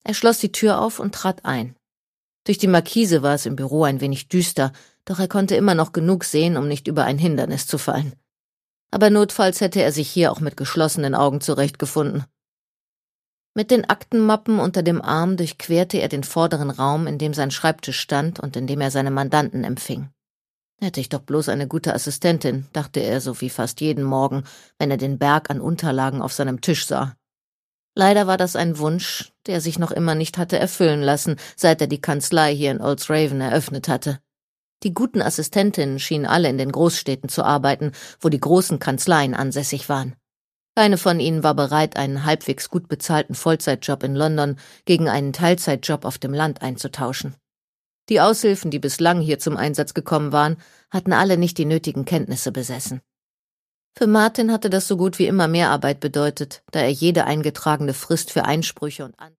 Er schloss die Tür auf und trat ein. Durch die Markise war es im Büro ein wenig düster, doch er konnte immer noch genug sehen, um nicht über ein Hindernis zu fallen. Aber notfalls hätte er sich hier auch mit geschlossenen Augen zurechtgefunden. Mit den Aktenmappen unter dem Arm durchquerte er den vorderen Raum, in dem sein Schreibtisch stand und in dem er seine Mandanten empfing. Hätte ich doch bloß eine gute Assistentin, dachte er so wie fast jeden Morgen, wenn er den Berg an Unterlagen auf seinem Tisch sah. Leider war das ein Wunsch, der sich noch immer nicht hatte erfüllen lassen, seit er die Kanzlei hier in Oldsraven eröffnet hatte. Die guten Assistentinnen schienen alle in den Großstädten zu arbeiten, wo die großen Kanzleien ansässig waren. Keine von ihnen war bereit, einen halbwegs gut bezahlten Vollzeitjob in London gegen einen Teilzeitjob auf dem Land einzutauschen. Die Aushilfen, die bislang hier zum Einsatz gekommen waren, hatten alle nicht die nötigen Kenntnisse besessen. Für Martin hatte das so gut wie immer Mehrarbeit bedeutet, da er jede eingetragene Frist für Einsprüche und